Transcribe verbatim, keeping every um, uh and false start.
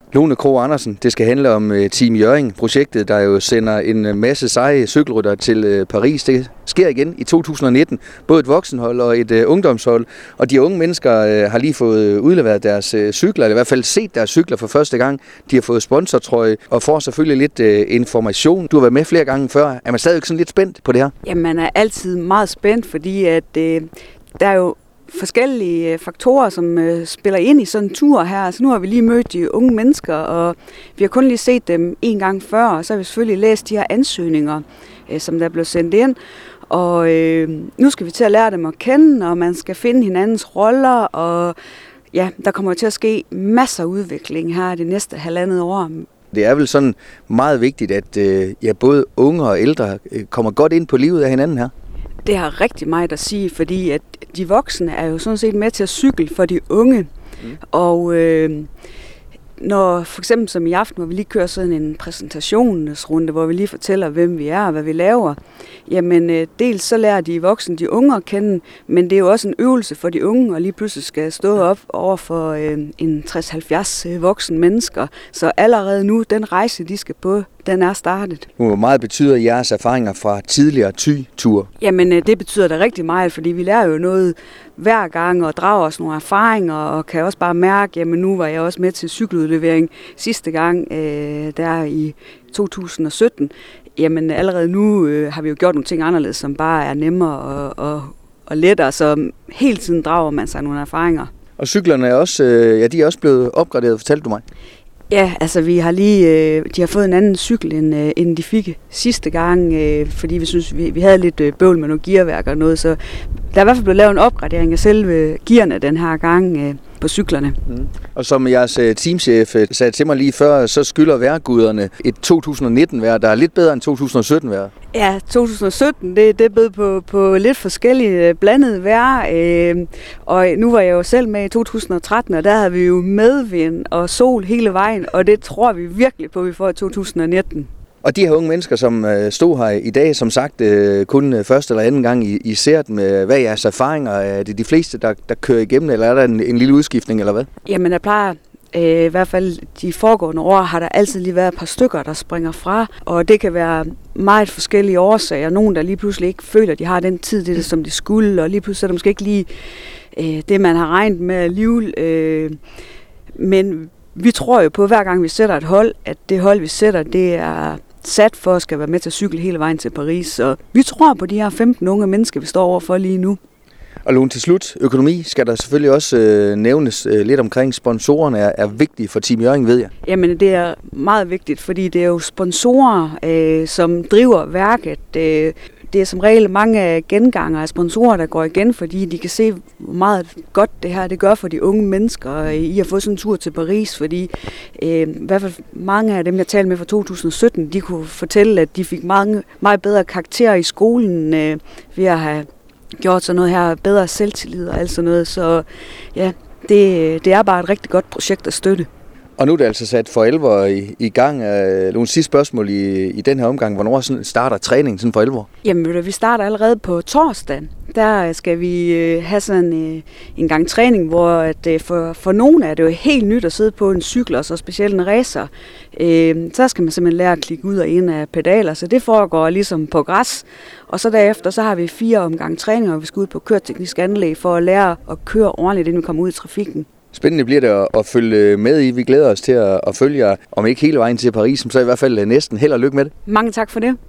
Lone Krogh Andersen, det skal handle om Team Hjørring-projektet, der jo sender en masse seje cykelryttere til Paris. Det sker igen i to tusind nitten. Både et voksenhold og et ungdomshold. Og de unge mennesker har lige fået udleveret deres cykler, eller i hvert fald set deres cykler for første gang. De har fået sponsortrøje og får selvfølgelig lidt information. Du har været med flere gange før. Er man stadig sådan lidt spændt på det her? Jamen, man er altid meget spændt, fordi at, øh, der er jo forskellige faktorer, som øh, spiller ind i sådan en tur her. Altså, nu har vi lige mødt de unge mennesker, og vi har kun lige set dem en gang før, og så har vi selvfølgelig læst de her ansøgninger, øh, som der blev sendt ind. Og øh, nu skal vi til at lære dem at kende, og man skal finde hinandens roller, og ja, der kommer til at ske masser af udvikling her det næste halvandet år. Det er vel sådan meget vigtigt, at øh, ja, både unge og ældre øh, kommer godt ind på livet af hinanden her? Det har rigtig meget at sige, fordi at de voksne er jo sådan set med til at cykle for de unge. Mm. Og øh, når for eksempel som i aften, hvor vi lige kører sådan en præsentationsrunde, hvor vi lige fortæller, hvem vi er og hvad vi laver, jamen øh, dels så lærer de voksne de unge at kende, men det er jo også en øvelse for de unge, og lige pludselig skal stå op over for øh, en tres til halvfjerds øh, voksne mennesker. Så allerede nu, den rejse, de skal på, den er startet. Hvor meget betyder jeres erfaringer fra tidligere Thy-ture? Jamen, det betyder da rigtig meget, fordi vi lærer jo noget hver gang og drager os nogle erfaringer, og kan også bare mærke, jamen nu var jeg også med til cykeludlevering sidste gang, øh, der i to tusind sytten. Jamen, allerede nu øh, har vi jo gjort nogle ting anderledes, som bare er nemmere og, og, og lettere, så hele tiden drager man sig nogle erfaringer. Og cyklerne er også, øh, ja, de er også blevet opgraderet, fortalte du mig? Ja, altså vi har lige, øh, de har fået en anden cykel, end, øh, end de fik sidste gang, øh, fordi vi synes, vi, vi havde lidt øh, bøvl med nogle gearværk og noget, så der er i hvert fald blevet lavet en opgradering af selve gearne den her gang øh, på cyklerne. Mm. Og som jeres øh, teamchef øh, sagde til mig lige før, så skylder vejrguderne et to tusind nitten vejr, der er lidt bedre end to tusind sytten vejr. Ja, to tusind sytten, det, det er blevet på, på lidt forskellige blandede vejr, øh, og nu var jeg jo selv med i to tusind tretten, og der havde vi jo medvind og sol hele vejen, og det tror vi virkelig på, at vi får i to tusind nitten. Og de her unge mennesker, som stod her i dag, som sagt, kun første eller anden gang, I ser dem. Hvad er jeres erfaringer? Er det de fleste, der, der kører igennem, eller er der en, en lille udskiftning, eller hvad? Jamen, jeg plejer øh, i hvert fald de foregående år, har der altid lige været et par stykker, der springer fra, og det kan være meget forskellige årsager. Nogen, der lige pludselig ikke føler, at de har den tid, det er, som de skulle, og lige pludselig er der måske ikke lige øh, det, man har regnet med alligevel. Øh, men vi tror jo på, hver gang vi sætter et hold, at det hold, vi sætter, det er sat for at skal være med til at cykle hele vejen til Paris. Så vi tror på de her femten unge mennesker, vi står overfor lige nu. Og Lone, til slut, økonomi skal der selvfølgelig også øh, nævnes øh, lidt omkring. Sponsorerne er, er vigtige for Team Hjørring, ved jeg. Jamen, det er meget vigtigt, fordi det er jo sponsorer, øh, som driver værket. Øh, det er som regel mange genganger af sponsorer, der går igen, fordi de kan se, hvor meget godt det her det gør for de unge mennesker i at få sådan en tur til Paris. Fordi øh, i hvert fald mange af dem, jeg talte med fra to tusind sytten, de kunne fortælle, at de fik mange, meget bedre karakterer i skolen øh, ved at have gjort sådan noget her, bedre selvtillid og alt sådan noget. Så ja, det, det er bare et rigtig godt projekt at støtte. Og nu er det altså sat for alvor i, i gang. Nogle sidste spørgsmål i, i den her omgang. Hvornår sådan starter træningen sådan for alvor? Jamen, vi starter allerede på torsdag. Der skal vi have sådan en gang træning, hvor at for, for nogle er det jo helt nyt at sidde på en cykel, og så specielt en racer. Så skal man simpelthen lære at klikke ud og ind af pedaler, så det foregår ligesom på græs. Og så derefter så har vi fire omgang træning, og vi skal ud på køreteknisk anlæg for at lære at køre ordentligt, inden vi kommer ud i trafikken. Spændende bliver det at, at følge med i. Vi glæder os til at, at følge jer, om ikke hele vejen til Paris, så i hvert fald næsten. Held og lykke med det. Mange tak for det.